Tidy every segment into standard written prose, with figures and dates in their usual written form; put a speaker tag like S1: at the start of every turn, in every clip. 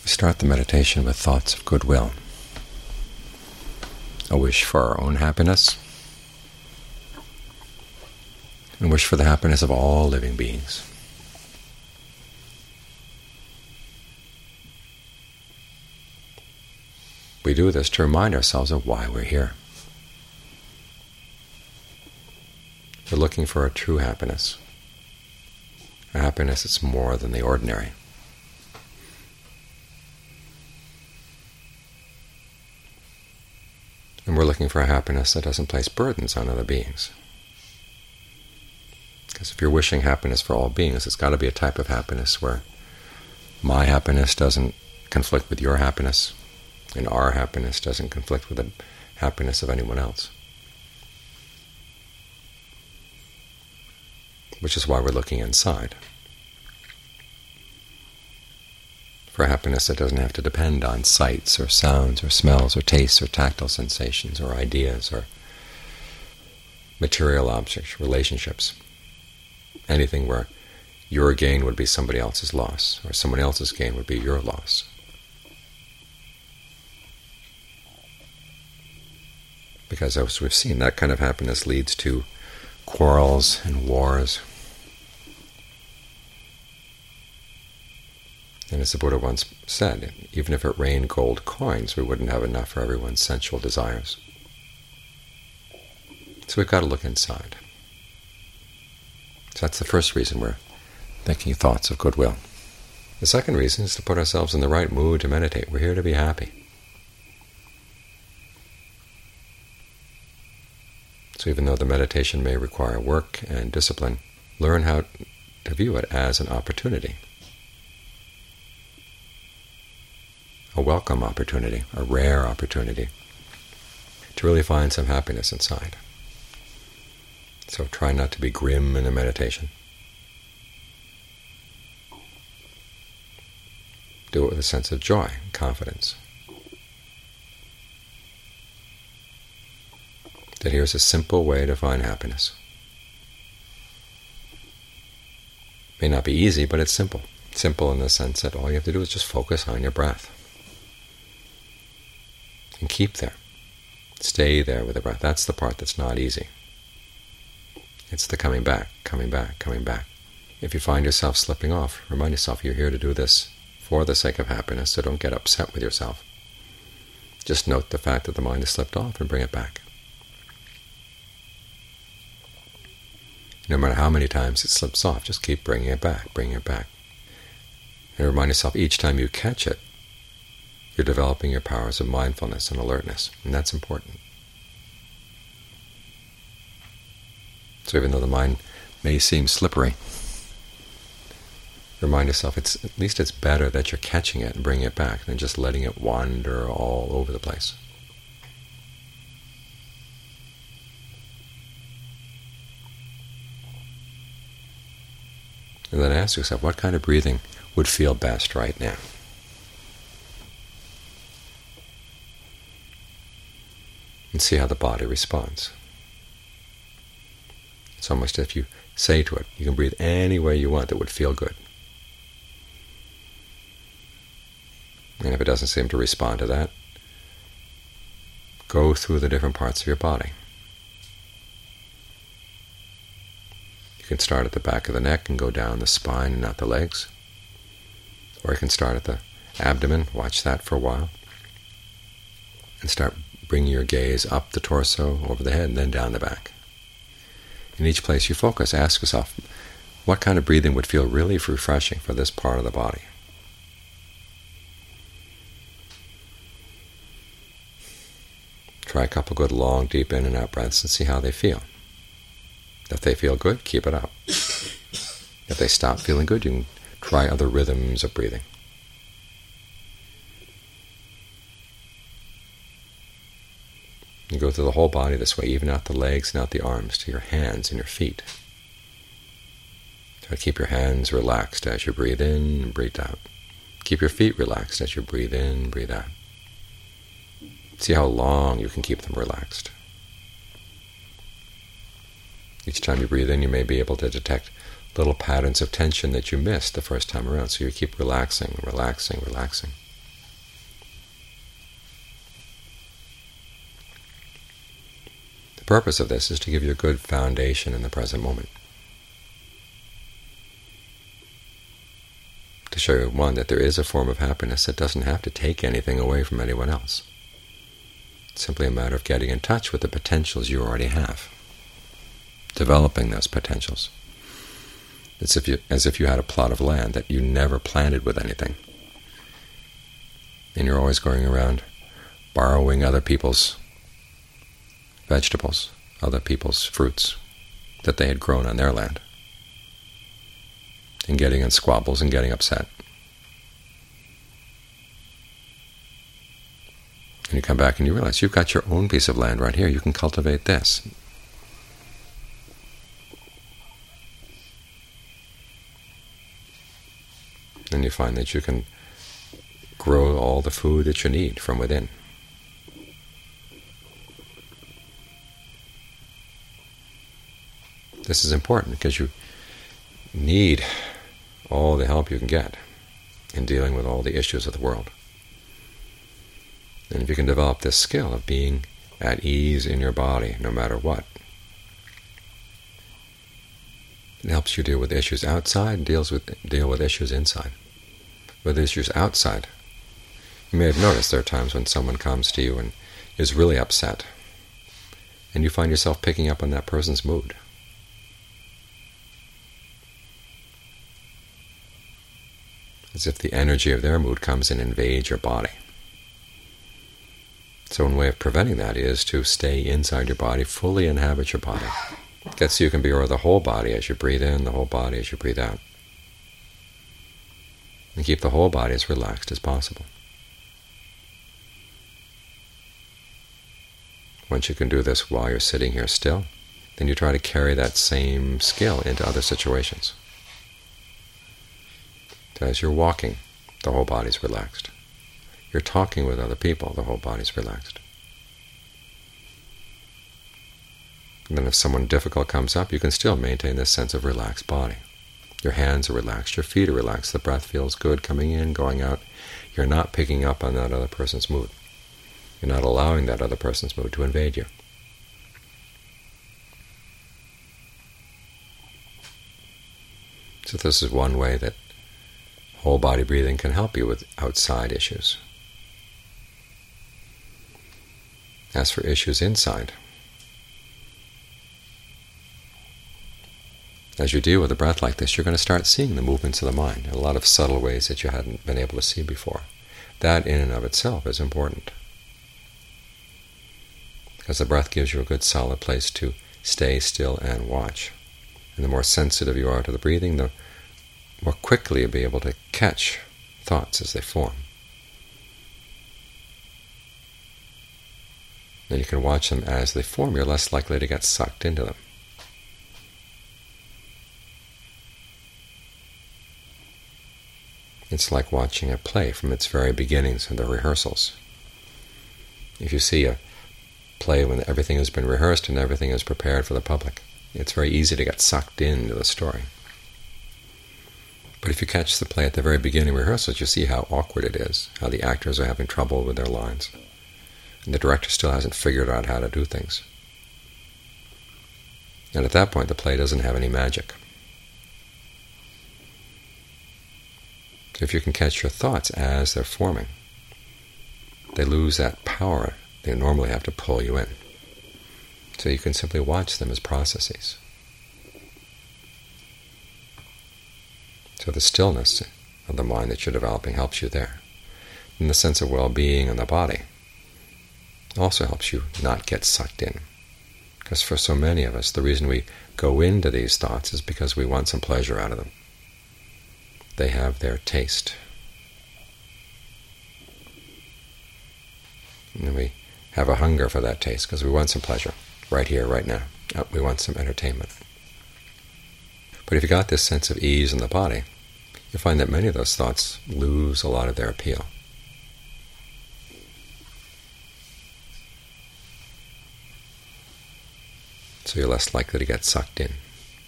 S1: Start the meditation with thoughts of goodwill, a wish for our own happiness, and wish for the happiness of all living beings. We do this to remind ourselves of why we're here. We're looking for a true happiness, a happiness that's more than the ordinary. And we're looking for a happiness that doesn't place burdens on other beings. Because if you're wishing happiness for all beings, it's got to be a type of happiness where my happiness doesn't conflict with your happiness, and our happiness doesn't conflict with the happiness of anyone else. Which is why we're looking inside, for happiness that doesn't have to depend on sights or sounds or smells or tastes or tactile sensations or ideas or material objects, relationships, anything where your gain would be somebody else's loss or someone else's gain would be your loss. Because as we've seen, that kind of happiness leads to quarrels and wars. And as the Buddha once said, even if it rained gold coins, we wouldn't have enough for everyone's sensual desires. So we've got to look inside. So that's the first reason we're thinking thoughts of goodwill. The second reason is to put ourselves in the right mood to meditate. We're here to be happy. So even though the meditation may require work and discipline, learn how to view it as an opportunity. A welcome opportunity, a rare opportunity, to really find some happiness inside. So try not to be grim in the meditation. Do it with a sense of joy and confidence. That here's a simple way to find happiness. It may not be easy, but it's simple. Simple in the sense that all you have to do is just focus on your breath. And keep there. Stay there with the breath. That's the part that's not easy. It's the coming back, coming back, coming back. If you find yourself slipping off, remind yourself you're here to do this for the sake of happiness, so don't get upset with yourself. Just note the fact that the mind has slipped off and bring it back. No matter how many times it slips off, just keep bringing it back, bringing it back. And remind yourself each time you catch it, you're developing your powers of mindfulness and alertness, and that's important. So even though the mind may seem slippery, remind yourself at least it's better that you're catching it and bringing it back than just letting it wander all over the place. And then ask yourself, what kind of breathing would feel best right now? And see how the body responds. It's almost as if you say to it, you can breathe any way you want that would feel good. And if it doesn't seem to respond to that, go through the different parts of your body. You can start at the back of the neck and go down the spine and out the legs. Or you can start at the abdomen, watch that for a while, and start bringing your gaze up the torso, over the head, and then down the back. In each place you focus, ask yourself, what kind of breathing would feel really refreshing for this part of the body? Try a couple good long, deep in and out breaths and see how they feel. If they feel good, keep it up. If they stop feeling good, you can try other rhythms of breathing. You go through the whole body this way, even out the legs and out the arms, to your hands and your feet. Try to keep your hands relaxed as you breathe in and breathe out. Keep your feet relaxed as you breathe in and breathe out. See how long you can keep them relaxed. Each time you breathe in, you may be able to detect little patterns of tension that you missed the first time around, so you keep relaxing, relaxing, relaxing. purpose of this is to give you a good foundation in the present moment. To show you, one, that there is a form of happiness that doesn't have to take anything away from anyone else. It's simply a matter of getting in touch with the potentials you already have, developing those potentials. It's as if you had a plot of land that you never planted with anything, and you're always going around borrowing other people's vegetables, other people's fruits that they had grown on their land, and getting in squabbles and getting upset. And you come back and you realize you've got your own piece of land right here. You can cultivate this. And you find that you can grow all the food that you need from within. This is important because you need all the help you can get in dealing with all the issues of the world. And if you can develop this skill of being at ease in your body no matter what, it helps you deal with issues outside and deal with issues inside. With issues outside, you may have noticed there are times when someone comes to you and is really upset, and you find yourself picking up on that person's mood. As if the energy of their mood comes and invades your body. So one way of preventing that is to stay inside your body, fully inhabit your body. Get so you can be aware of the whole body as you breathe in, the whole body as you breathe out. And keep the whole body as relaxed as possible. Once you can do this while you're sitting here still, then you try to carry that same skill into other situations. So as you're walking, the whole body's relaxed. You're talking with other people, the whole body's relaxed. And then if someone difficult comes up, you can still maintain this sense of relaxed body. Your hands are relaxed, your feet are relaxed, the breath feels good coming in, going out. You're not picking up on that other person's mood. You're not allowing that other person's mood to invade you. So this is one way that whole body breathing can help you with outside issues. As for issues inside, as you deal with a breath like this, you're going to start seeing the movements of the mind in a lot of subtle ways that you hadn't been able to see before. That in and of itself is important, because the breath gives you a good solid place to stay still and watch. And the more sensitive you are to the breathing, the more quickly you'll be able to catch thoughts as they form. And you can watch them as they form. You're less likely to get sucked into them. It's like watching a play from its very beginnings and the rehearsals. If you see a play when everything has been rehearsed and everything is prepared for the public, it's very easy to get sucked into the story. But if you catch the play at the very beginning rehearsals, you see how awkward it is, how the actors are having trouble with their lines, and the director still hasn't figured out how to do things. And at that point, the play doesn't have any magic. So if you can catch your thoughts as they're forming, they lose that power they normally have to pull you in. So you can simply watch them as processes. So the stillness of the mind that you're developing helps you there. And the sense of well-being in the body also helps you not get sucked in. Because for so many of us, the reason we go into these thoughts is because we want some pleasure out of them. They have their taste. And we have a hunger for that taste because we want some pleasure right here, right now. We want some entertainment. But if you got this sense of ease in the body, you'll find that many of those thoughts lose a lot of their appeal. So you're less likely to get sucked in.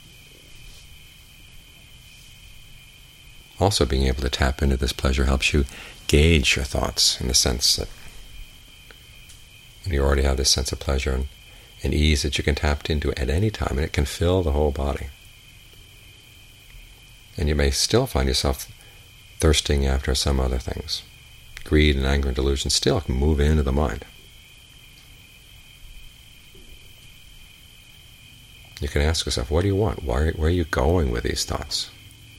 S1: Also, being able to tap into this pleasure helps you gauge your thoughts in the sense that when you already have this sense of pleasure, and and ease that you can tap into at any time, and it can fill the whole body. And you may still find yourself thirsting after some other things. Greed and anger and delusion still can move into the mind. You can ask yourself, what do you want? Where are you going with these thoughts?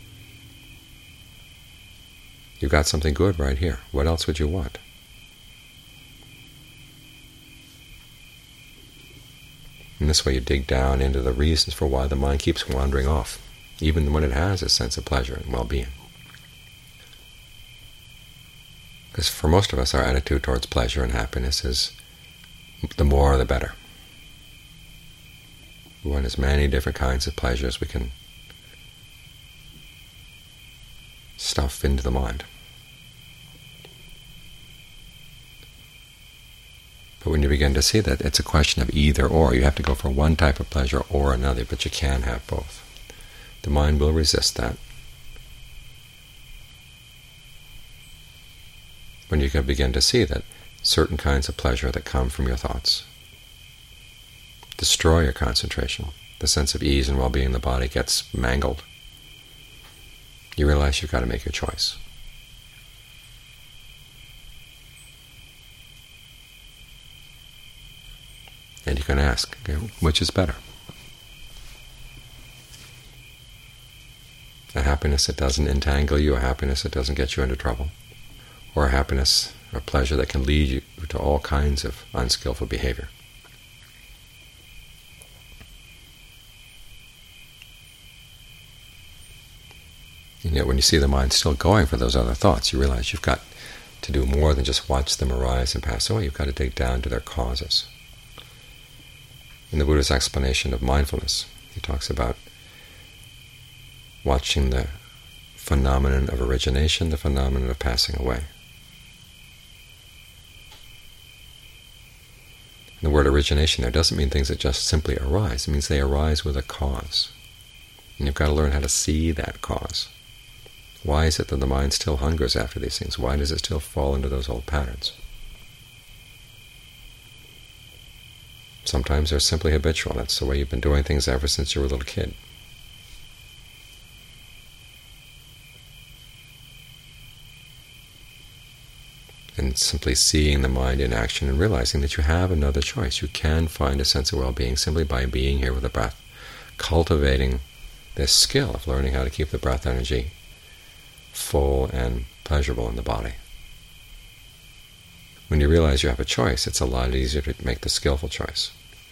S1: You've got something good right here. What else would you want? And this way you dig down into the reasons for why the mind keeps wandering off, even when it has a sense of pleasure and well-being. Because for most of us, our attitude towards pleasure and happiness is the more the better. We want as many different kinds of pleasure as we can stuff into the mind. But when you begin to see that it's a question of either or, you have to go for one type of pleasure or another, but you can have both. The mind will resist that. When you can begin to see that certain kinds of pleasure that come from your thoughts destroy your concentration, the sense of ease and well-being in the body gets mangled, you realize you've got to make your choice. And you can ask, okay, which is better? A happiness that doesn't entangle you, a happiness that doesn't get you into trouble, or a happiness or pleasure that can lead you to all kinds of unskillful behavior. And yet when you see the mind still going for those other thoughts, you realize you've got to do more than just watch them arise and pass away. You've got to dig down to their causes. In the Buddha's explanation of mindfulness, he talks about watching the phenomenon of origination, the phenomenon of passing away. And the word origination there doesn't mean things that just simply arise. It means they arise with a cause. And you've got to learn how to see that cause. Why is it that the mind still hungers after these things? Why does it still fall into those old patterns? Sometimes they're simply habitual. That's the way you've been doing things ever since you were a little kid. And simply seeing the mind in action and realizing that you have another choice. You can find a sense of well-being simply by being here with the breath, cultivating this skill of learning how to keep the breath energy full and pleasurable in the body. When you realize you have a choice, it's a lot easier to make the skillful choice.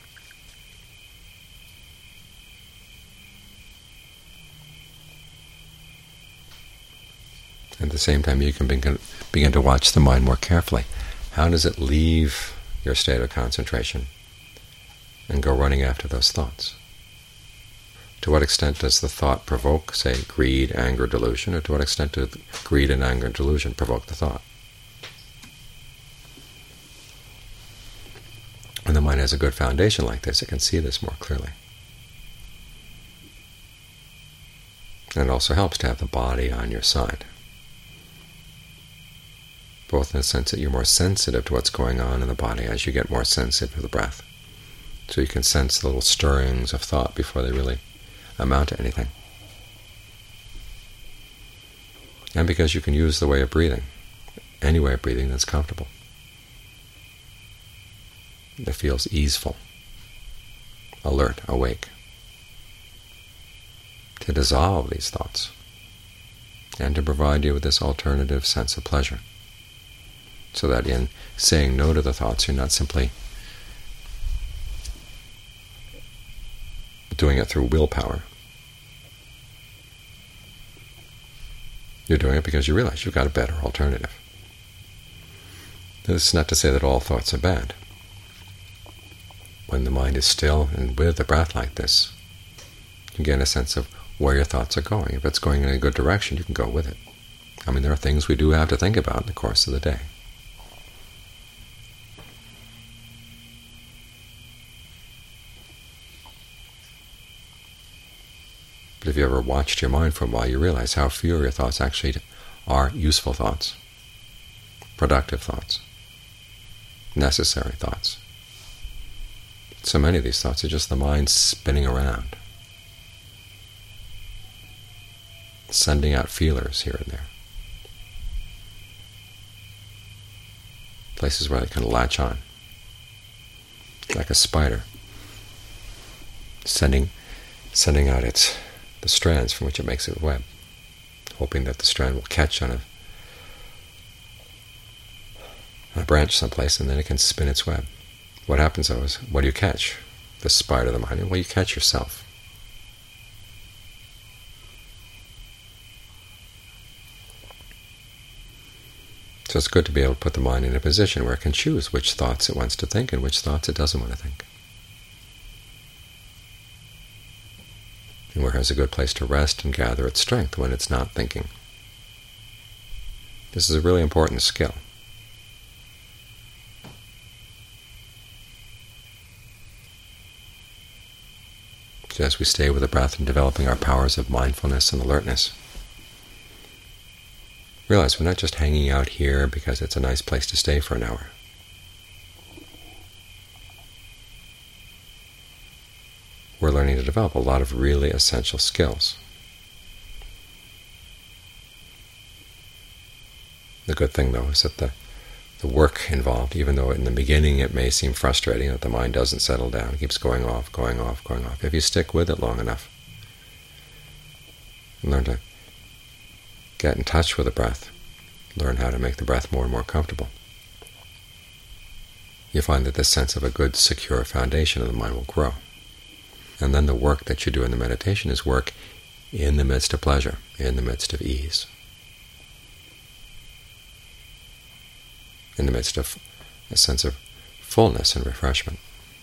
S1: At the same time, you can begin to watch the mind more carefully. How does it leave your state of concentration and go running after those thoughts? To what extent does the thought provoke, say, greed, anger, delusion, or to what extent do greed and anger and delusion provoke the thought? When the mind has a good foundation like this, it can see this more clearly. And it also helps to have the body on your side, both in the sense that you're more sensitive to what's going on in the body as you get more sensitive to the breath. So you can sense the little stirrings of thought before they really amount to anything. And because you can use the way of breathing, any way of breathing that's comfortable, that feels easeful, alert, awake, to dissolve these thoughts and to provide you with this alternative sense of pleasure, so that in saying no to the thoughts, you're not simply doing it through willpower. You're doing it because you realize you've got a better alternative. This is not to say that all thoughts are bad. When the mind is still and with the breath like this, you get a sense of where your thoughts are going. If it's going in a good direction, you can go with it. I mean, there are things we do have to think about in the course of the day. But if you ever watched your mind for a while, you realize how few of your thoughts actually are useful thoughts, productive thoughts, necessary thoughts. So many of these thoughts are just the mind spinning around, sending out feelers here and there, places where they can latch on, like a spider, sending out the strands from which it makes its web, hoping that the strand will catch on a branch someplace, and then it can spin its web. What happens, though, is what do you catch? The spider, the mind. Well, you catch yourself. So it's good to be able to put the mind in a position where it can choose which thoughts it wants to think and which thoughts it doesn't want to think, and where it's a good place to rest and gather its strength when it's not thinking. This is a really important skill. So as we stay with the breath and developing our powers of mindfulness and alertness, realize we're not just hanging out here because it's a nice place to stay for an hour. We're learning to develop a lot of really essential skills. The good thing, though, is that the work involved, even though in the beginning it may seem frustrating that the mind doesn't settle down, it keeps going off, going off, going off. If you stick with it long enough and learn to get in touch with the breath, learn how to make the breath more and more comfortable, you find that this sense of a good, secure foundation of the mind will grow. And then the work that you do in the meditation is work in the midst of pleasure, in the midst of ease, in the midst of a sense of fullness and refreshment.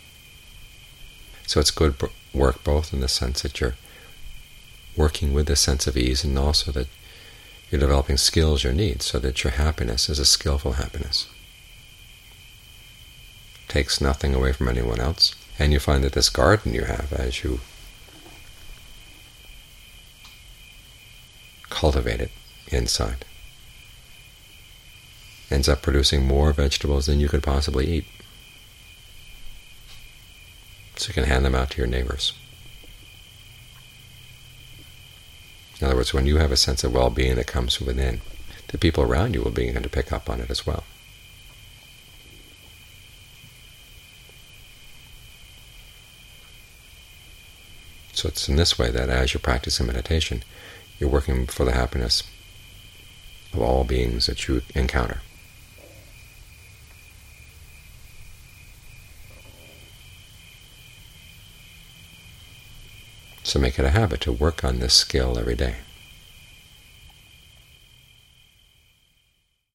S1: So it's good work both in the sense that you're working with this sense of ease, and also that you're developing skills you need so that your happiness is a skillful happiness. It takes nothing away from anyone else, and you find that this garden you have, as you cultivate it inside, ends up producing more vegetables than you could possibly eat. So you can hand them out to your neighbors. In other words, when you have a sense of well-being that comes from within, the people around you will begin to pick up on it as well. So it's in this way that as you're practicing meditation, you're working for the happiness of all beings that you encounter. So make it a habit to work on this skill every day.